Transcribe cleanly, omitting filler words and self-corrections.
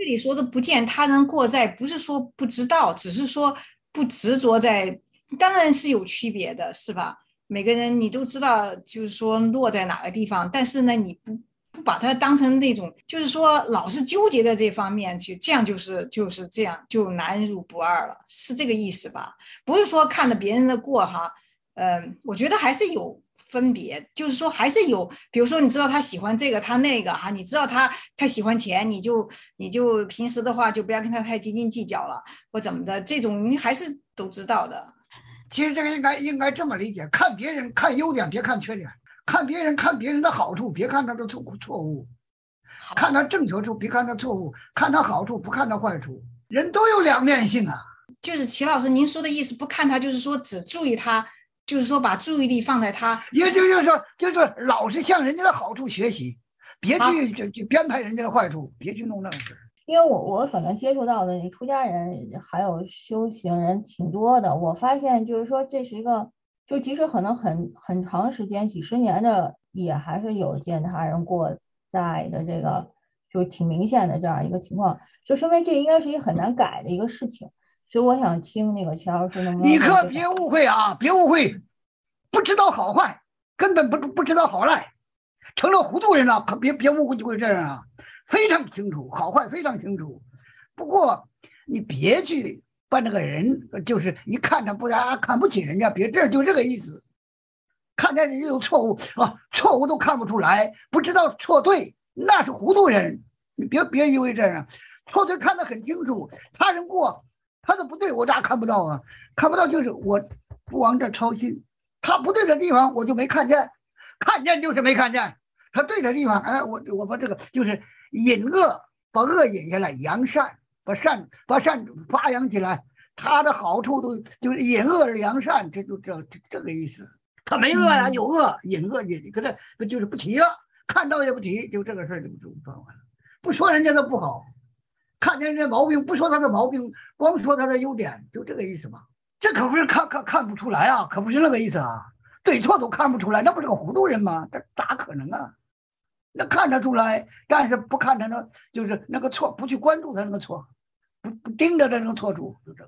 这里说的不见他人过在，不是说不知道，只是说不执着在，当然是有区别的，是吧？每个人你都知道，就是说落在哪个地方，但是呢，你不把它当成那种，就是说老是纠结在这方面去，这样就是这样，就难入不二了，是这个意思吧？不是说看着别人的过哈，我觉得还是有分别，就是说还是有，比如说你知道他喜欢这个，他那个哈，你知道他喜欢钱，你就平时的话就不要跟他太斤斤计较了，或怎么的，这种你还是都知道的。 其实这个应该这么理解：看别人看优点，别看缺点；看别人的好处，别看他的错误；看他正确处，别看他错误；看他好处，不看他坏处。人都有两面性啊。 就是齐老师，您说的意思，不看他，就是说只注意他，就是说把注意力放在他。 也就是说，就是老是向人家的好处学习，别去编排人家的坏处，别去弄那个事。 因为我可能接触到的出家人还有修行人挺多的，我发现就是说这是一个，就即使可能很长时间几十年的，也还是有见他人过在的这个，就挺明显的这样一个情况，就说明这应该是一个很难改的一个事情。所以我想听那个齐老师能不能？ 你可别误会啊，别误会，不知道好坏，根本不知道好赖，成了糊涂人了，可别误会就会这样啊，非常清楚好坏，非常清楚。不过你别去把那个人，就是你看他看不起人家，别就这个意思。看见人家有错误啊，错误都看不出来，不知道错对，那是糊涂人。你别以为这样，错对看得很清楚，他人过他的不对，我咋看不到啊？看不到就是我不往这操心，他不对的地方我就没看见，看见就是没看见，他对的地方，哎，我把这个就是引恶，把恶引下来，扬善，把善发扬起来，他的好处都就是引恶而扬善，这就这个意思。他没恶呀，有恶，引恶引，可是就是不提了，看到也不提，就这个事儿就办完了。不说人家的不好，看见人家毛病，不说他的毛病，光说他的优点，就这个意思嘛。这可不是看不出来啊，可不是那个意思啊，对错都看不出来，那不是个糊涂人吗？这咋可能啊？那看得出来，但是不看他那，就是那个错，不去关注他那个错，不盯着他那个错处，就这个。